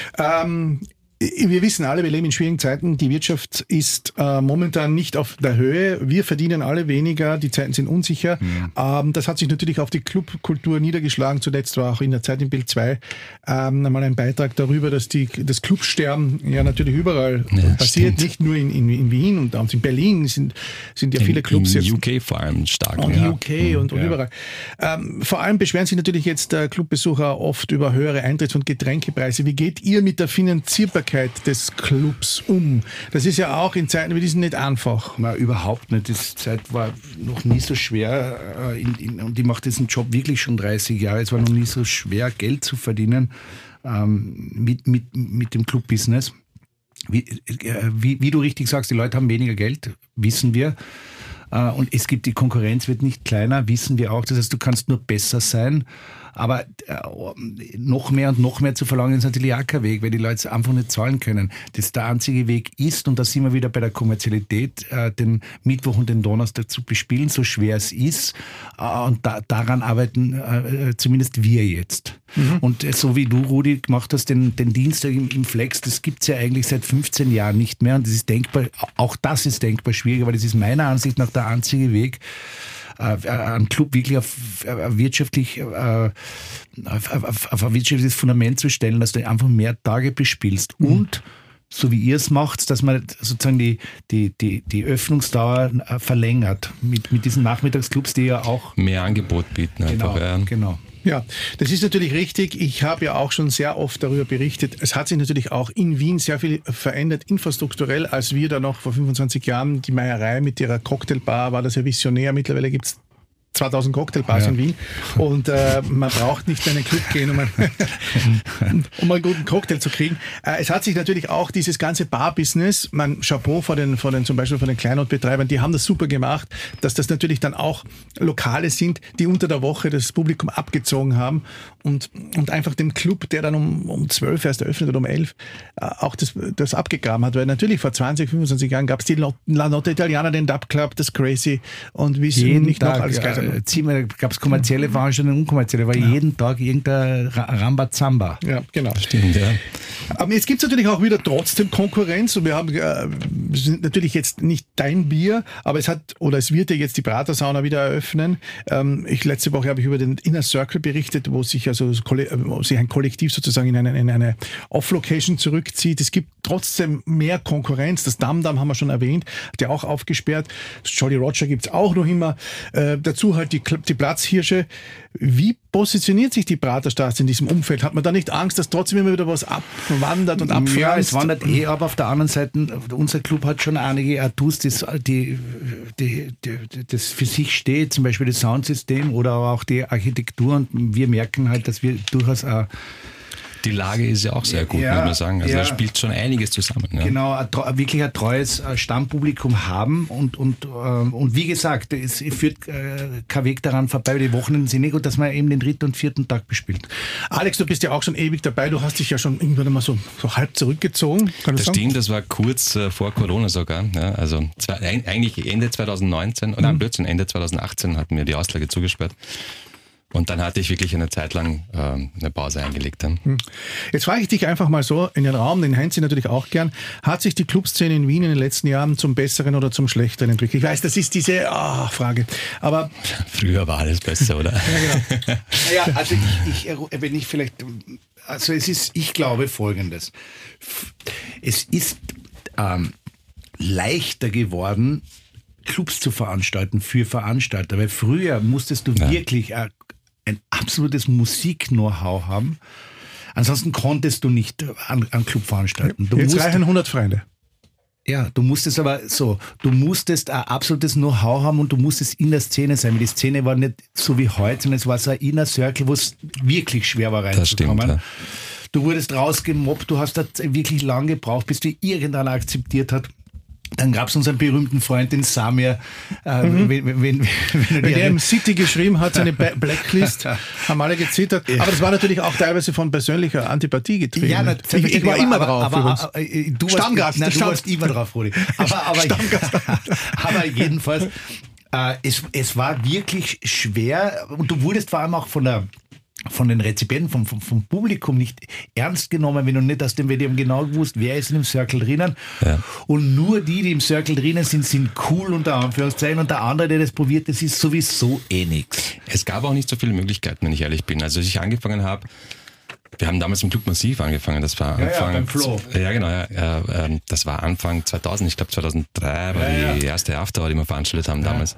Ähm, Wir wissen alle, wir leben in schwierigen Zeiten. Die Wirtschaft ist äh, momentan nicht auf der Höhe. Wir verdienen alle weniger. Die Zeiten sind unsicher. Mhm. Ähm, das hat sich natürlich auf die Clubkultur niedergeschlagen. Zuletzt war auch in der Zeit in Bild zwei ähm, einmal ein Beitrag darüber, dass die, das Clubsterben ja natürlich überall ja, passiert. Stimmt. Nicht nur in, in, in Wien und auch in Berlin sind, sind ja in, viele Clubs in jetzt. U K vor allem stark. Und ja. U K und, und ja. überall. Ähm, vor allem beschweren sich natürlich jetzt äh, Clubbesucher oft über höhere Eintritts- und Getränkepreise. Wie geht ihr mit der Finanzierbarkeit des Clubs um? Das ist ja auch in Zeiten wie diesen nicht einfach. Na, überhaupt nicht. Die Zeit war noch nie so schwer äh, in, in, und ich mache diesen Job wirklich schon dreißig Jahre. Es war noch nie so schwer, Geld zu verdienen ähm, mit, mit, mit dem Clubbusiness. Wie, äh, wie, wie du richtig sagst, die Leute haben weniger Geld, wissen wir. Äh, und es gibt, die Konkurrenz wird nicht kleiner, wissen wir auch. Das heißt, du kannst nur besser sein. Aber äh, noch mehr und noch mehr zu verlangen ist natürlich auch kein Weg, weil die Leute einfach nicht zahlen können. Das der einzige Weg ist, und da sind wir wieder bei der Kommerzialität, äh, den Mittwoch und den Donnerstag zu bespielen, so schwer es ist. Äh, und da, daran arbeiten äh, zumindest wir jetzt. Mhm. Und äh, so wie du, Rudi, gemacht hast, den, den Dienstag im, im Flex, das gibt's ja eigentlich seit fünfzehn Jahren nicht mehr. Und das ist denkbar, auch das ist denkbar schwierig, aber das ist meiner Ansicht nach der einzige Weg, Äh, einen Club wirklich auf, auf, wirtschaftlich, äh, auf, auf, auf ein wirtschaftliches Fundament zu stellen, dass du einfach mehr Tage bespielst. Mhm. Und so wie ihr es macht, dass man sozusagen die, die, die, die Öffnungsdauer verlängert mit, mit diesen Nachmittagsclubs, die ja auch mehr Angebot bieten. Genau, einfach, ja. genau. Ja, das ist natürlich richtig. Ich habe ja auch schon sehr oft darüber berichtet. Es hat sich natürlich auch in Wien sehr viel verändert, infrastrukturell, als wir da noch vor fünfundzwanzig Jahren, die Meierei mit ihrer Cocktailbar, war das ja visionär. Mittlerweile gibt es zweitausend Cocktailbars ja. in Wien und äh, man braucht nicht in einen Club gehen, um, ein, um einen guten Cocktail zu kriegen. Äh, es hat sich natürlich auch dieses ganze Bar-Business, man Chapeau vor den, vor den, zum Beispiel von den Kleinodbetreibern, die haben das super gemacht, dass das natürlich dann auch Lokale sind, die unter der Woche das Publikum abgezogen haben und, und einfach dem Club, der dann um, um zwölf erst eröffnet oder um elf, äh, auch das, das abgegraben hat. Weil natürlich vor zwanzig, fünfundzwanzig Jahren gab es die La Notte Italiana, den Dub Club, das Crazy und wie es nicht Tag, noch alles geil. Da gab es kommerzielle Veranstaltungen und unkommerzielle, war ja. jeden Tag irgendein Rambazamba. Ja, genau. Stimmt, ja. Aber jetzt gibt es natürlich auch wieder trotzdem Konkurrenz und wir haben äh, wir sind natürlich jetzt nicht dein Bier, aber es hat oder es wird ja jetzt die Pratersauna wieder eröffnen. Ähm, ich letzte Woche habe ich über den Inner Circle berichtet, wo sich also wo sich ein Kollektiv sozusagen in eine, in eine Off-Location zurückzieht. Es gibt trotzdem mehr Konkurrenz. Das Dam Dam haben wir schon erwähnt, hat ja auch aufgesperrt. Das Jolly Roger gibt es auch noch immer. Äh, dazu halt die, die Platzhirsche. Wie positioniert sich die Praterstraße in diesem Umfeld? Hat man da nicht Angst, dass trotzdem immer wieder was abwandert und abfranst? Ja, es wandert eh ab. Auf der anderen Seite, unser Club hat schon einige Atus, die, die, die, die, das für sich steht, zum Beispiel das Soundsystem oder auch die Architektur. Und wir merken halt, dass wir durchaus auch die Lage ist ja auch sehr gut, ja, muss man sagen. Also ja. da spielt schon einiges zusammen. Ja. Genau, ein, wirklich ein treues Stammpublikum haben und, und, und wie gesagt, es führt kein Weg daran vorbei, die Wochenenden sind nicht gut, dass man eben den dritten und vierten Tag bespielt. Alex, du bist ja auch schon ewig dabei, du hast dich ja schon irgendwann mal so, so halb zurückgezogen. Kann das sagen? Stimmt, das war kurz äh, vor Corona sogar. Ja, also zwei, eigentlich Ende zwanzig neunzehn, oder mhm. Blödsinn, Ende zwanzig achtzehn hat mir die Auslage zugesperrt. Und dann hatte ich wirklich eine Zeit lang äh, eine Pause eingelegt. Dann. Jetzt frage ich dich einfach mal so in den Raum, den Heinz natürlich auch gern. Hat sich die Clubszene in Wien in den letzten Jahren zum Besseren oder zum Schlechteren entwickelt? Ich weiß, das ist diese oh, Frage. Aber früher war alles besser, oder? Ja, genau. Ja, also ich, ich, wenn ich vielleicht, also es ist, ich glaube Folgendes. Es ist ähm, leichter geworden, Clubs zu veranstalten für Veranstalter, weil früher musstest du ja. wirklich äh, ein absolutes Musik-Know-how haben. Ansonsten konntest du nicht an, an Club veranstalten. Du Jetzt musst, reichen hundert Freunde. Ja, du musstest aber so, du musstest ein absolutes Know-how haben und du musstest in der Szene sein, weil die Szene war nicht so wie heute, sondern es war so ein Inner Circle, wo es wirklich schwer war reinzukommen. Das stimmt, ja. Du wurdest rausgemobbt, du hast da wirklich lange gebraucht, bis dich irgendeiner akzeptiert hat. Dann gab es unseren berühmten Freund, den Samir, äh, mhm. wenn, wenn, wenn, wenn der im City geschrieben hat, seine Blacklist, haben alle gezittert. Ja. Aber das war natürlich auch teilweise von persönlicher Antipathie getrieben. Ja, ich, ich war aber, immer drauf. Aber, aber, aber, du Stammgast. Warst, na, du warst immer drauf, Rudi. Aber, aber, aber jedenfalls, äh, es, es war wirklich schwer und du wurdest vor allem auch von der von den Rezipienten, vom, vom, vom Publikum nicht ernst genommen, wenn du nicht aus dem, wir haben genau gewusst, wer ist in dem Circle drinnen. Ja. Und nur die, die im Circle drinnen sind, sind cool unter Anführungszeichen und der andere, der das probiert, das ist sowieso eh nichts. Es gab auch nicht so viele Möglichkeiten, wenn ich ehrlich bin. Also als ich angefangen habe, wir haben damals im Club Massiv angefangen, das war Anfang... Ja, ja, beim Flo. Ja, genau, ja, ja, das war Anfang zweitausend, ich glaube zweitausenddrei war ja, die ja. erste Afterhour, die wir veranstaltet haben ja. damals.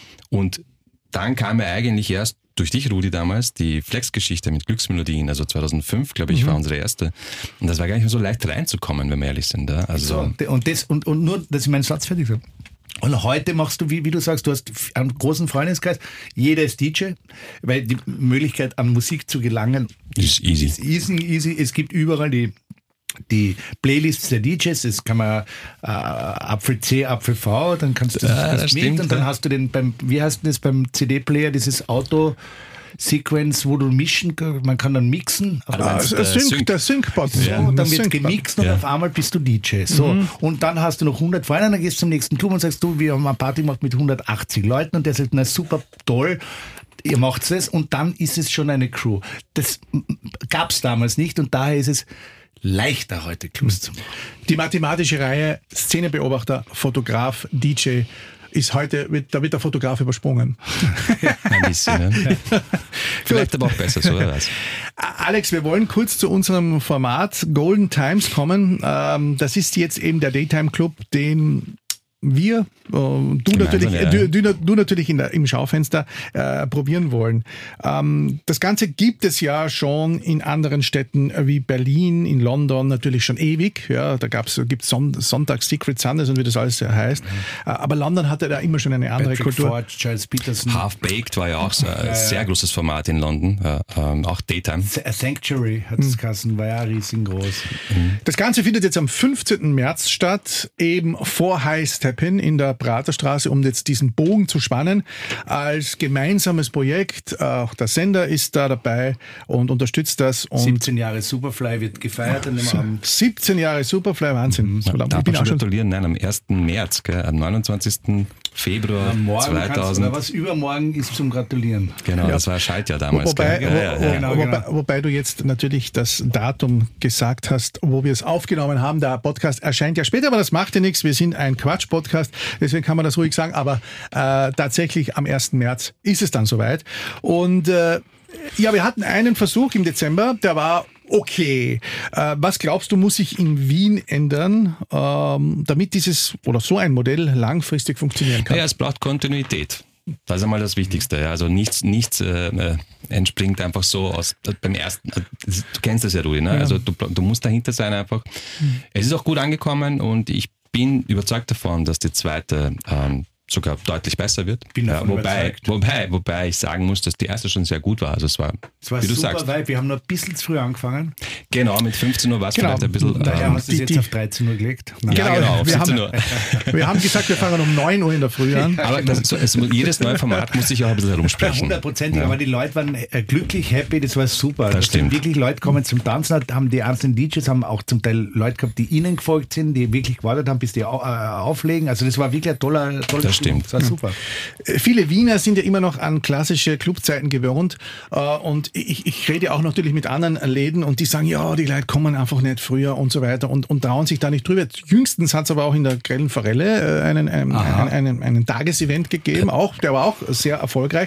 Und dann kam ja eigentlich erst durch dich, Rudi, damals, die Flex-Geschichte mit Glücksmelodien, also zweitausendfünf, glaube ich, mhm. war unsere erste. Und das war gar nicht mehr so leicht reinzukommen, wenn wir ehrlich sind. Ja? Also so, und, das, und, und nur, dass ich meinen Satz fertig habe. Und heute machst du, wie, wie du sagst, du hast einen großen Freundeskreis, jeder ist D J, weil die Möglichkeit an Musik zu gelangen ist easy. Ist easy, easy. Es gibt überall die Die Playlists der D Js, das kann man äh, Apfel C, Apfel V, dann kannst du das, ja, das, das mit stimmt, und dann ja. hast du den beim, wie heißt das beim C D-Player, dieses Auto-Sequence, wo du mischen, man kann dann mixen. Ah, also der Sync, der Sync-Bot. Ja. So, und dann wird gemixt und ja. auf einmal bist du D J. So. Mhm. Und dann hast du noch hundert Freunde, dann gehst du zum nächsten Club und sagst, du, wir haben eine Party gemacht mit hundertachtzig Leuten und der sagt, na super, toll. Ihr macht es und dann ist es schon eine Crew. Das gab es damals nicht und daher ist es leichter heute Clubs zu machen. Die mathematische Reihe Szenebeobachter, Fotograf, D J ist heute, wird, da wird der Fotograf übersprungen. Ja, ein bisschen, ne? Vielleicht aber auch besser, so wer weiß. Alex, wir wollen kurz zu unserem Format Golden Times kommen. Das ist jetzt eben der Daytime Club, den wir, äh, du, natürlich, ja. du, du, du natürlich in der, im Schaufenster äh, probieren wollen. Ähm, das Ganze gibt es ja schon in anderen Städten wie Berlin, in London natürlich schon ewig. Ja, da gab's, gibt's Son- Sonntag Secret Sundays und wie das alles heißt. Mhm. Äh, aber London hatte da immer schon eine andere Patrick Kultur. Ford, Charles Peterson. Half-Baked war ja auch so ein ja, sehr ja. großes Format in London, äh, ähm, auch Daytime. A Sanctuary hat es geheißen, war ja riesengroß. Mhm. Das Ganze findet jetzt am fünfzehnten März statt, eben vor High Step in der Praterstraße, um jetzt diesen Bogen zu spannen, als gemeinsames Projekt. Auch der Sender ist da dabei und unterstützt das. Und siebzehn Jahre Superfly wird gefeiert an dem Abend. siebzehn Jahre Superfly, Wahnsinn. Mhm. So darf ich bin schon gratulieren, nein, am ersten März, gell, am neunundzwanzigsten Februar ja, zweitausend. Oder was übermorgen ist zum Gratulieren. Genau, ja. Das war ein Schaltjahr damals. Wobei, ja, wo, ja, ja. Genau, wobei, wobei du jetzt natürlich das Datum gesagt hast, wo wir es aufgenommen haben. Der Podcast erscheint ja später, aber das macht ja nichts. Wir sind ein Quatsch-Podcast, deswegen kann man das ruhig sagen. Aber äh, tatsächlich am ersten März ist es dann soweit. Und äh, ja, wir hatten einen Versuch im Dezember, der war okay. Äh, was glaubst du, muss sich in Wien ändern, ähm, damit dieses oder so ein Modell langfristig funktionieren kann? Ja, es braucht Kontinuität. Das ist einmal das Wichtigste. Ja. Also nichts, nichts äh, entspringt einfach so aus beim ersten. Du kennst das ja, Rudi. Ne? Ja. Also du, du musst dahinter sein einfach. Mhm. Es ist auch gut angekommen und ich bin überzeugt davon, dass die zweite ähm, sogar deutlich besser wird. Bin ja, wobei, wobei, wobei ich sagen muss, dass die erste schon sehr gut war. Also es war, es war wie du super sagst. Weit. Wir haben noch ein bisschen zu früh angefangen. Genau, mit fünfzehn Uhr war es genau. vielleicht ein bisschen... Daher ähm, hast du es jetzt auf dreizehn Uhr gelegt. Nein. Ja, genau, auf wir, siebzehn haben, Uhr. wir haben gesagt, wir fangen um neun Uhr in der Früh an. Aber das, so, es, jedes neue Format muss sich auch ein bisschen herumsprechen. Hundertprozentig, ja. Aber die Leute waren glücklich, happy, das war super. Das stimmt. Wirklich Leute kommen zum Tanzen, haben die einzelnen D Js, haben auch zum Teil Leute gehabt, die ihnen gefolgt sind, die wirklich gewartet haben, bis die auflegen. Also das war wirklich ein toller, toller Das stimmt. Das war super. Viele Wiener sind ja immer noch an klassische Clubzeiten gewohnt und ich, ich rede auch natürlich mit anderen Läden und die sagen, ja, die Leute kommen einfach nicht früher und so weiter und, und trauen sich da nicht drüber. Jüngstens hat es aber auch in der Grellen Forelle einen, einen, einen, einen, einen Tagesevent gegeben, auch, der war auch sehr erfolgreich.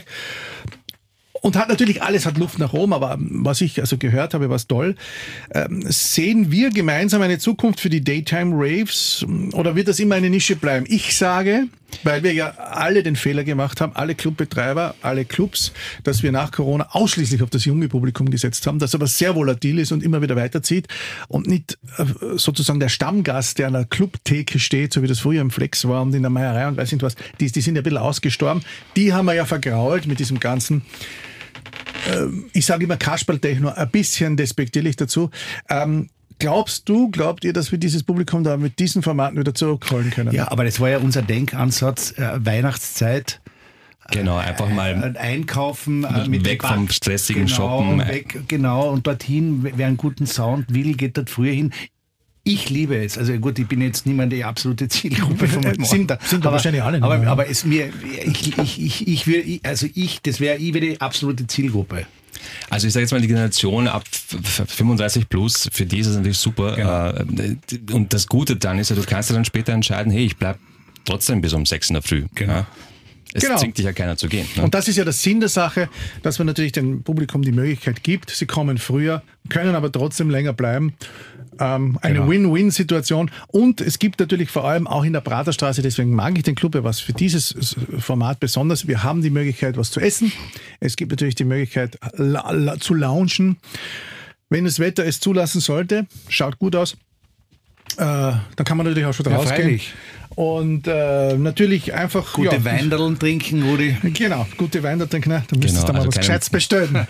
Und hat natürlich alles, hat Luft nach oben, aber was ich also gehört habe, war es toll. Ähm, sehen wir gemeinsam eine Zukunft für die Daytime Raves oder wird das immer eine Nische bleiben? Ich sage, Weil wir ja alle den Fehler gemacht haben, alle Clubbetreiber, alle Clubs, dass wir nach Corona ausschließlich auf das junge Publikum gesetzt haben, das aber sehr volatil ist und immer wieder weiterzieht und nicht sozusagen der Stammgast, der an der Clubtheke steht, so wie das früher im Flex war und in der Meierei und weiß nicht was, die, die sind ja ein bisschen ausgestorben. Die haben wir ja vergrault mit diesem ganzen, äh, ich sage immer Kasperl-Techno, ein bisschen despektierlich dazu. Ähm, Glaubst du, glaubt ihr, dass wir dieses Publikum da mit diesen Formaten wieder zurückholen können? Ja, aber das war ja unser Denkansatz, äh, Weihnachtszeit. Genau, einfach mal äh, einkaufen, äh, mit weg vom stressigen genau, Shoppen. Weg, genau, und dorthin, wer einen guten Sound will, geht dort früher hin. Ich liebe es. Also gut, ich bin jetzt niemand die absolute Zielgruppe von meinem sind da, sind da aber, wahrscheinlich alle. Aber, aber es mir, ich, ich, ich, ich will, also ich, das wäre ich wäre die absolute Zielgruppe. Also ich sage jetzt mal, die Generation ab fünfunddreißig plus, für die ist es natürlich super. Genau. Und das Gute dann ist ja, du kannst ja dann später entscheiden, hey, ich bleib trotzdem bis um sechs in der Früh. Genau. Ja. Es genau. zwingt dich ja keiner zu gehen. Ne? Und das ist ja der Sinn der Sache, dass man natürlich dem Publikum die Möglichkeit gibt. Sie kommen früher, können aber trotzdem länger bleiben. Ähm, eine genau. Win-Win-Situation. Und es gibt natürlich vor allem auch in der Praterstraße, deswegen mag ich den Club ja was für dieses Format besonders. Wir haben die Möglichkeit, was zu essen. Es gibt natürlich die Möglichkeit, la- la- zu loungen. Wenn das Wetter es zulassen sollte, schaut gut aus, äh, dann kann man natürlich auch schon ja, rausgehen. Freilich. Und äh, natürlich einfach gute ja, Weinderln trinken, Rudi. Genau, gute Weinderln trinken. Da müsstest du genau, mal also was Gescheites bestellen.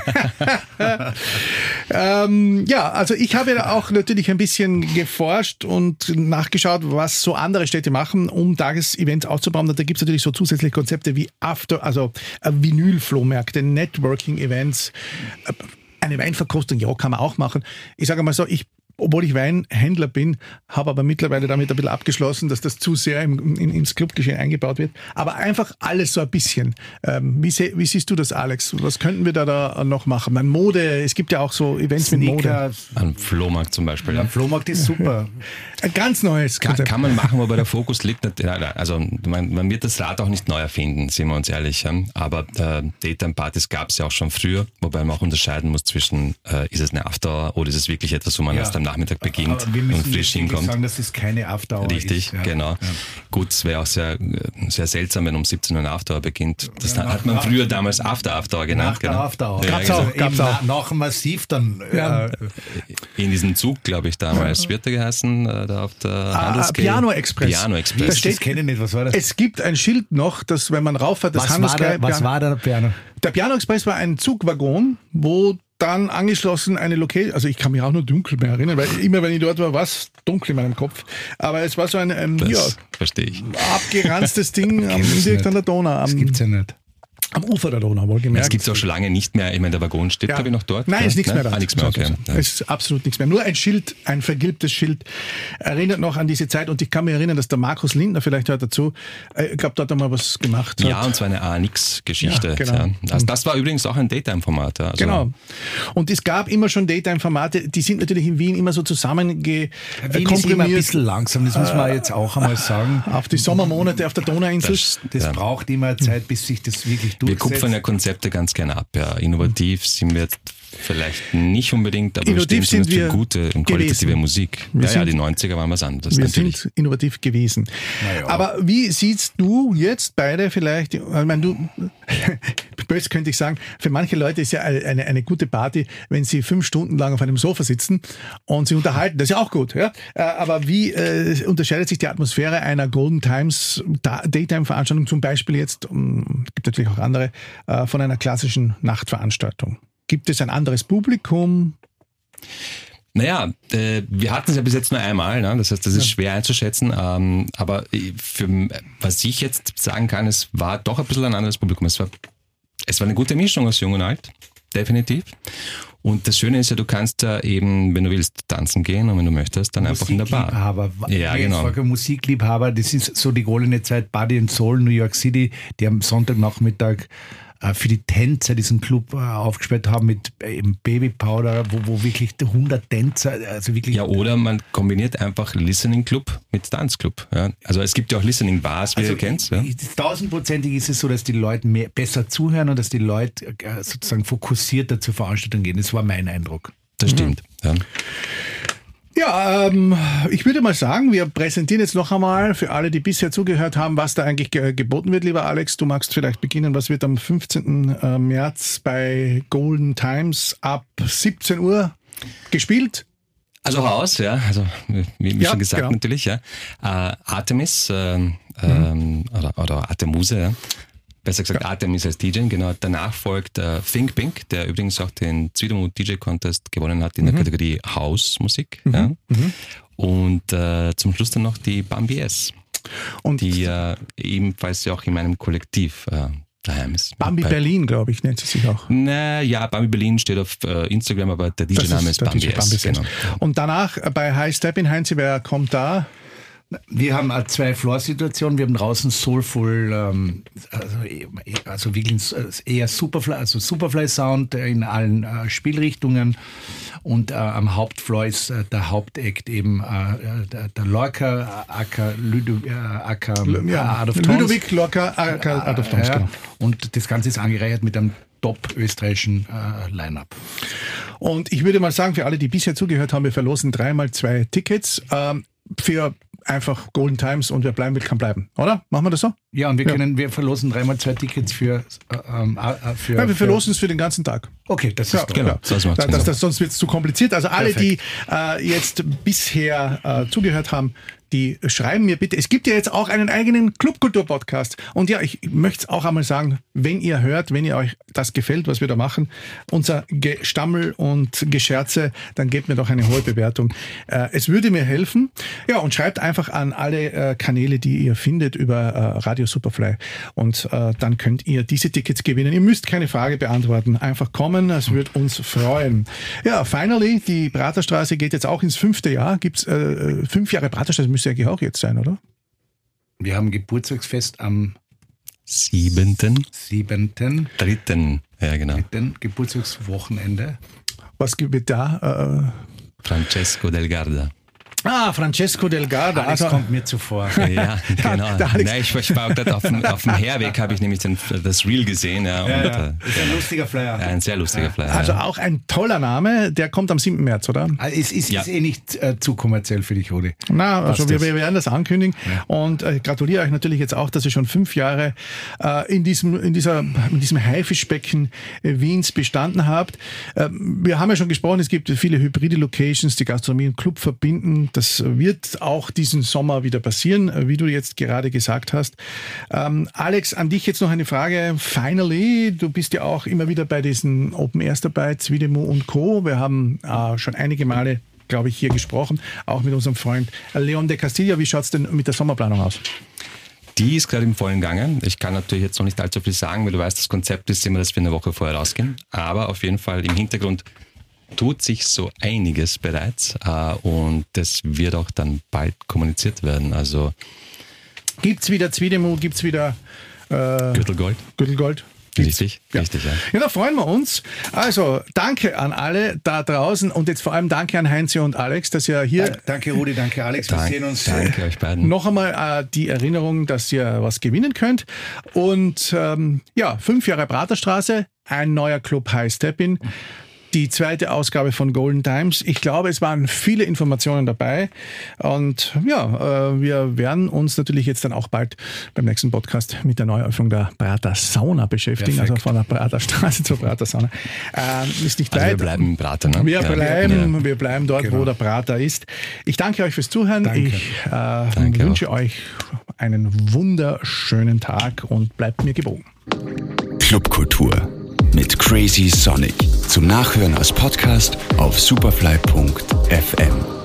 ähm, ja, also ich habe ja auch natürlich ein bisschen geforscht und nachgeschaut, was so andere Städte machen, um Tagesevents aufzubauen. Und da gibt es natürlich so zusätzliche Konzepte wie After, also äh, Vinyl-Flohmärkte, Networking-Events, äh, eine Weinverkostung, ja, kann man auch machen. Ich sage mal so, ich obwohl ich Weinhändler bin, habe aber mittlerweile damit ein bisschen abgeschlossen, dass das zu sehr im, in, ins Clubgeschehen eingebaut wird. Aber einfach alles so ein bisschen. Ähm, wie, se, wie siehst du das, Alex? Was könnten wir da, da noch machen? Meine Mode, es gibt ja auch so Events Sneaker, mit Mode. Ein Flohmarkt zum Beispiel. Ja. Ein Flohmarkt ist super. Ein ganz neues kann, kann man machen, wobei der Fokus liegt nicht, also man, man wird das Rad auch nicht neu erfinden, sind wir uns ehrlich. Ja? Aber äh, Daytime-Partys gab es ja auch schon früher, wobei man auch unterscheiden muss zwischen, äh, ist es eine After-Hour oder ist es wirklich etwas, wo man ja. erst am Nachmittag beginnt und frisch hinkommt. Sagen, dass es keine After-Hour Richtig, ist. Ja. genau. Ja. Gut, es wäre auch sehr, sehr seltsam, wenn um siebzehn Uhr eine After-Hour beginnt. Das ja, hat man früher nach, damals After-After-Hour genannt. Nach der genau. After-Hour. Ja, gab's auch, also gab's auch. Nach Massiv dann. Ja. Äh, in diesem Zug, glaube ich, damals. Wird der geheißen, äh, da auf der ah, Handelsgate. Piano Express. Piano Express. Das, das kenne ich nicht, was war das? Es gibt ein Schild noch, dass wenn man rauffährt, das was Handelsgate. War der, was war der Piano? Der Piano Express war ein Zugwaggon, wo dann angeschlossen eine Location, also ich kann mich auch nur dunkel mehr erinnern, weil immer wenn ich dort war, war es dunkel in meinem Kopf. Aber es war so ein ähm, das ja, verstehe ich. abgeranztes Ding am, direkt an der Donau. Am, das gibt's ja nicht. Am Ufer der Donau, wohlgemerkt. Es gibt es auch schon lange nicht mehr. Ich meine, der Waggon steht, ja. glaube ich, noch dort. Nein, ja? ist nichts Nein? mehr da. Ah, nichts mehr, okay. Ja. Es ist absolut nichts mehr. Nur ein Schild, ein vergilbtes Schild, erinnert noch an diese Zeit. Und ich kann mich erinnern, dass der Markus Lindner vielleicht hört dazu, ich glaube, dort hat er mal was gemacht. Ja, hat. und zwar eine A N X-Geschichte. Ja, genau. Ja. Also das war übrigens auch ein Daytime-Format. Ja. Also genau. Und es gab immer schon Daytime-Formate, die sind natürlich in Wien immer so zusammengekomprimiert. Wien ist immer ein bisschen langsam, das muss man jetzt auch einmal sagen. Auf die Sommermonate auf der Donauinsel. Das, das ja. braucht immer Zeit, bis sich das wirklich durchsetzt. Wir kupfern ja Konzepte ganz gerne ab. Ja. Innovativ sind wir jetzt vielleicht nicht unbedingt, aber innovativ wir stehen sind wir für gute und qualitative gewesen. Musik. Wir Ja, sind, ja, die neunziger waren was anderes. Wir natürlich. sind innovativ gewesen. Naja. Aber wie siehst du jetzt beide vielleicht, ich meine, du, böse könnte ich sagen, für manche Leute ist ja eine, eine gute Party, wenn sie fünf Stunden lang auf einem Sofa sitzen und sie unterhalten. Das ist ja auch gut. Ja? Aber wie äh, unterscheidet sich die Atmosphäre einer Golden Times Daytime-Veranstaltung zum Beispiel jetzt, um, gibt natürlich auch andere, äh, von einer klassischen Nachtveranstaltung? Gibt es ein anderes Publikum? Naja, äh, wir hatten es ja bis jetzt nur einmal, ne? Das heißt, das ist ja. schwer einzuschätzen, ähm, aber für, was ich jetzt sagen kann, es war doch ein bisschen ein anderes Publikum. Es war, es war eine gute Mischung aus Jung und Alt, definitiv. Und das Schöne ist ja, du kannst da eben, wenn du willst, tanzen gehen und wenn du möchtest, dann einfach in der Bar. Musikliebhaber. Ja, genau. Musikliebhaber, das ist so die goldene Zeit, Body and Soul, New York City, die am Sonntagnachmittag für die Tänzer diesen Club aufgesperrt haben mit eben Baby Powder, wo, wo wirklich hundert Tänzer, also wirklich. Ja, oder man kombiniert einfach Listening Club mit Tanzclub. Ja. Also es gibt ja auch Listening Bars, wie also ihr kennt. Ja. Tausendprozentig ist es so, dass die Leute mehr, besser zuhören und dass die Leute sozusagen fokussierter zur Veranstaltung gehen. Das war mein Eindruck. Das stimmt. Mhm. Ja. Ja, ähm, ich würde mal sagen, wir präsentieren jetzt noch einmal für alle, die bisher zugehört haben, was da eigentlich ge- geboten wird, lieber Alex. Du magst vielleicht beginnen, was wird am fünfzehnten März bei Golden Times ab siebzehn Uhr gespielt? Also Haus, ja, also wie, wie Ja, schon gesagt genau. natürlich, ja. Äh, Artemis äh, mhm. ähm, oder, oder Artemuse, ja. Besser gesagt ja. Artemis als D J, genau. Danach folgt äh, Think Pink, der übrigens auch den Zwiedemo D J Contest gewonnen hat in mhm. der Kategorie House-Musik. Mhm. Ja. Mhm. Und äh, zum Schluss dann noch die Bambi S, und die äh, ebenfalls ja auch in meinem Kollektiv äh, daheim ist. Bambi bei, Berlin, glaube ich, nennt sie sich auch. Na ja, Bambi Berlin steht auf äh, Instagram, aber der D J-Name ist, ist Bambi S. Genau. Und danach bei High Step in Heinz, wer kommt da? Wir haben eine Zwei-Floor-Situation. Wir haben draußen Soulful, ähm, also, also wirklich eher Superfly, also Superfly-Sound in allen äh, Spielrichtungen. Und äh, am Hauptfloor ist äh, der Hauptakt eben äh, der, der Lorca, aka Ludovic, äh, ja, Art of Tones. Ludovic Lorca, aka Art of Tones, ja, genau. Und das Ganze ist angereichert mit einem top-österreichischen äh, Line-Up. Und ich würde mal sagen, für alle, die bisher zugehört haben, wir verlosen dreimal zwei Tickets ähm, für einfach Golden Times und wer bleiben will, kann bleiben, oder? Machen wir das so? Ja, und wir können, ja. wir verlosen dreimal zwei Tickets für, ähm, für ja, wir verlosen es für den ganzen Tag. Okay, das ist ja, doch, genau. Ja. Das, das, das, das, sonst wird es zu kompliziert. Also alle, Perfekt. die äh, jetzt bisher äh, zugehört haben, die schreiben mir bitte. Es gibt ja jetzt auch einen eigenen Clubkultur-Podcast. Und ja, ich möchte es auch einmal sagen, wenn ihr hört, wenn ihr euch das gefällt, was wir da machen, unser Gestammel und Gescherze, dann gebt mir doch eine hohe Bewertung. Äh, es würde mir helfen. Ja, und schreibt einfach an alle äh, Kanäle, die ihr findet über äh, Radio Superfly. Und äh, dann könnt ihr diese Tickets gewinnen. Ihr müsst keine Frage beantworten. Einfach kommen, es würde uns freuen. Ja, finally, die Praterstraße geht jetzt auch ins fünfte Jahr. Gibt es äh, fünf Jahre Praterstraße, müsste eigentlich auch jetzt sein, oder? Wir haben Geburtstagsfest am siebenten siebenten dritten Ja, genau. dritten Geburtstagswochenende. Was wird da? Äh Francesco Del Garda. Ah, Francesco Del Garda. Alex also, kommt mir zuvor. Ja, genau. Nein, ich, ich war gerade auf dem, auf dem Herweg, habe ich nämlich den, das Reel gesehen. Ja, ja, und, ja. Das ist ein lustiger Flyer. Ein sehr lustiger Flyer. Also ja. auch ein toller Name, der kommt am siebten März, oder? Also es ist, ja. ist eh nicht äh, zu kommerziell für dich, Rudi. Na, also wir, wir werden das ankündigen. Ja. Und ich äh, gratuliere euch natürlich jetzt auch, dass ihr schon fünf Jahre äh, in diesem, in dieser, in diesem Haifischbecken äh, Wiens bestanden habt. Äh, wir haben ja schon gesprochen, es gibt viele hybride Locations, die Gastronomie und Club verbinden. Das wird auch diesen Sommer wieder passieren, wie du jetzt gerade gesagt hast. Ähm, Alex, an dich jetzt noch eine Frage. Finally, du bist ja auch immer wieder bei diesen Open Airs dabei, Zwiedemo und Co. Wir haben äh, schon einige Male, glaube ich, hier gesprochen, auch mit unserem Freund Leon de Castilla. Wie schaut es denn mit der Sommerplanung aus? Die ist gerade im vollen Gange. Ich kann natürlich jetzt noch nicht allzu viel sagen, weil du weißt, das Konzept ist immer, dass wir eine Woche vorher rausgehen. Aber auf jeden Fall im Hintergrund tut sich so einiges bereits äh, und das wird auch dann bald kommuniziert werden. Also gibt es wieder Zwiedemo, gibt es wieder äh, Gürtelgold? Gürtelgold. Richtig, ja. richtig, ja. Ja, da freuen wir uns. Also, danke an alle da draußen und jetzt vor allem danke an Heinz und Alex, dass ihr hier... Danke, danke Rudi, danke Alex, wir Dank, sehen uns. Danke euch beiden. Noch einmal äh, die Erinnerung, dass ihr was gewinnen könnt. Und ähm, ja, fünf Jahre Praterstraße, ein neuer Club High Step In. Die zweite Ausgabe von Golden Times. Ich glaube, es waren viele Informationen dabei. Und ja, äh, wir werden uns natürlich jetzt dann auch bald beim nächsten Podcast mit der Neueröffnung der Prater Sauna beschäftigen. Perfekt. Also von der Praterstraße zur Prater Sauna. Äh, ist nicht also weit. Wir bleiben im Prater, ne? Wir bleiben, ja. wir bleiben dort, genau. wo der Prater ist. Ich danke euch fürs Zuhören. Danke. Ich äh, danke wünsche auch. euch einen wunderschönen Tag und bleibt mir gewogen. Clubkultur mit Crazy Sonic. Zum Nachhören als Podcast auf superfly punkt f m.